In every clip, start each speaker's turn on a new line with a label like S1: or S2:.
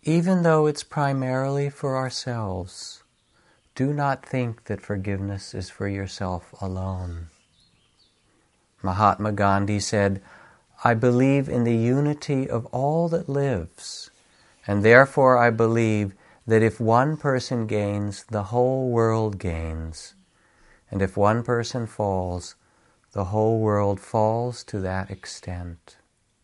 S1: even though it's primarily for ourselves, do not think that forgiveness is for yourself alone. Mahatma Gandhi said, "I believe in the unity of all that lives, and therefore I believe that if one person gains, the whole world gains, and if one person falls, the whole world falls to that extent."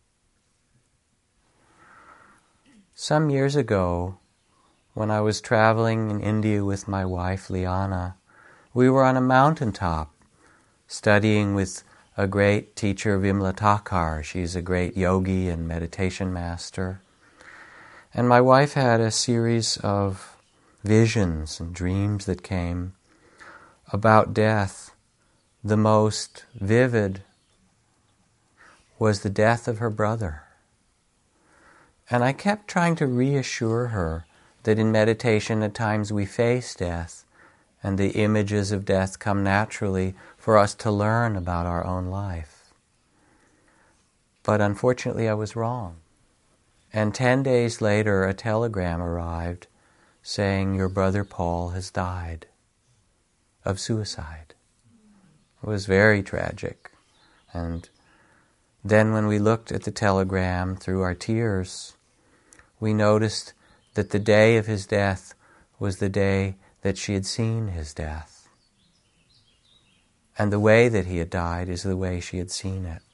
S1: Some years ago, when I was traveling in India with my wife, Liana, we were on a mountaintop studying with a great teacher, Vimla Thakar. She's a great yogi and meditation master. And my wife had a series of visions and dreams that came about death. The most vivid was the death of her brother. And I kept trying to reassure her that in meditation at times we face death, and the images of death come naturally for us to learn about our own life. But unfortunately I was wrong. And 10 days later a telegram arrived saying, "Your brother Paul has died of suicide." It was very tragic. And then when we looked at the telegram through our tears, we noticed that the day of his death was the day that she had seen his death. And the way that he had died is the way she had seen it.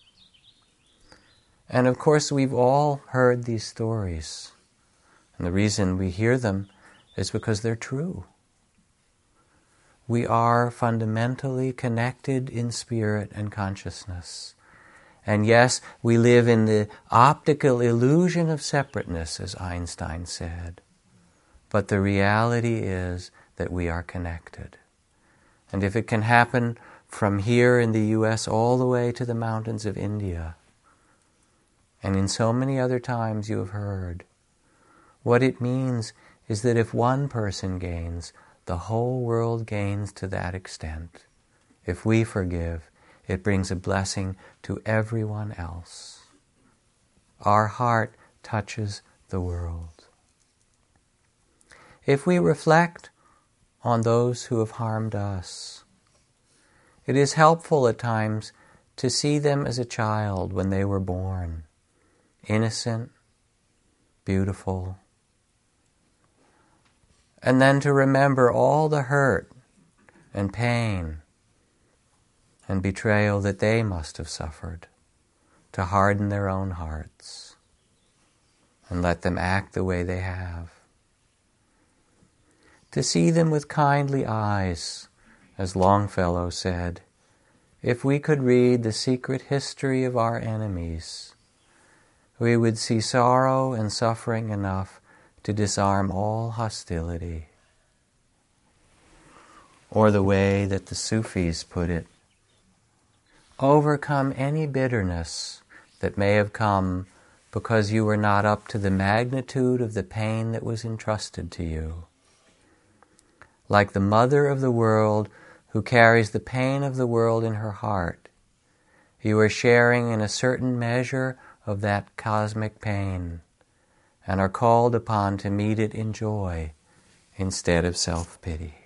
S1: And of course we've all heard these stories. And the reason we hear them is because they're true. We are fundamentally connected in spirit and consciousness. And yes, we live in the optical illusion of separateness, as Einstein said. But the reality is that we are connected. And if it can happen from here in the U.S. all the way to the mountains of India, and in so many other times you have heard, what it means is that if one person gains, the whole world gains to that extent. If we forgive, it brings a blessing to everyone else. Our heart touches the world. If we reflect on those who have harmed us, it is helpful at times to see them as a child when they were born, innocent, beautiful, and then to remember all the hurt and pain and betrayal that they must have suffered, to harden their own hearts and let them act the way they have. To see them with kindly eyes, as Longfellow said, if we could read the secret history of our enemies, we would see sorrow and suffering enough to disarm all hostility. Or the way that the Sufis put it, overcome any bitterness that may have come because you were not up to the magnitude of the pain that was entrusted to you. Like the mother of the world who carries the pain of the world in her heart, you are sharing in a certain measure of that cosmic pain and are called upon to meet it in joy instead of self-pity.